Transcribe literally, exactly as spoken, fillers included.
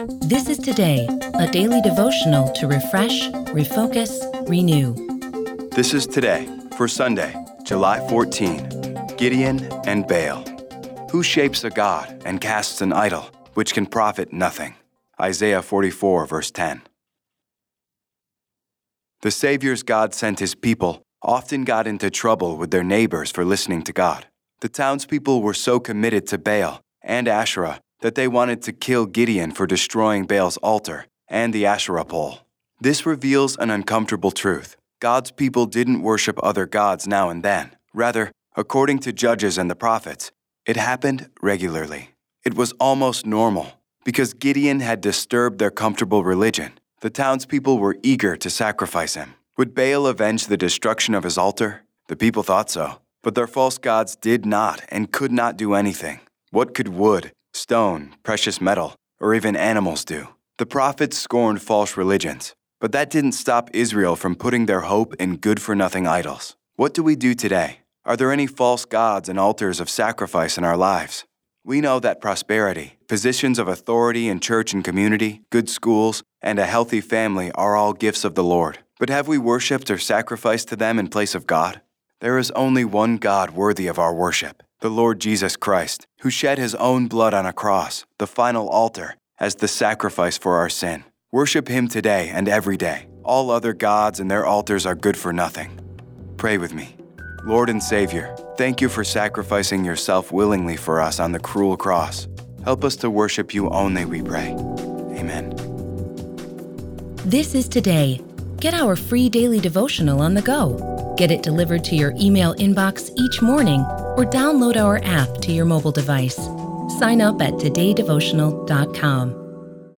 This is Today, a daily devotional to refresh, refocus, renew. This is Today for Sunday, July fourteenth, Gideon and Baal. Who shapes a god and casts an idol, which can profit nothing? Isaiah forty-four, verse ten. The Saviors God sent His people often got into trouble with their neighbors for listening to God. The townspeople were so committed to Baal and Asherah that they wanted to kill Gideon for destroying Baal's altar and the Asherah pole. This reveals an uncomfortable truth. God's people didn't worship other gods now and then. Rather, according to Judges and the prophets, it happened regularly. It was almost normal. Because Gideon had disturbed their comfortable religion, the townspeople were eager to sacrifice him. Would Baal avenge the destruction of his altar? The people thought so. But their false gods did not and could not do anything. What could wood, stone, precious metal, or even animals do? The prophets scorned false religions, but that didn't stop Israel from putting their hope in good-for-nothing idols. What do we do today? Are there any false gods and altars of sacrifice in our lives? We know that prosperity, positions of authority in church and community, good schools, and a healthy family are all gifts of the Lord. But have we worshiped or sacrificed to them in place of God? There is only one God worthy of our worship, the Lord Jesus Christ, who shed His own blood on a cross, the final altar, as the sacrifice for our sin. Worship Him today and every day. All other gods and their altars are good for nothing. Pray with me. Lord and Savior, thank You for sacrificing Yourself willingly for us on the cruel cross. Help us to worship You only, we pray. Amen. This is Today. Get our free daily devotional on the go. Get it delivered to your email inbox each morning or download our app to your mobile device. Sign up at today devotional dot com.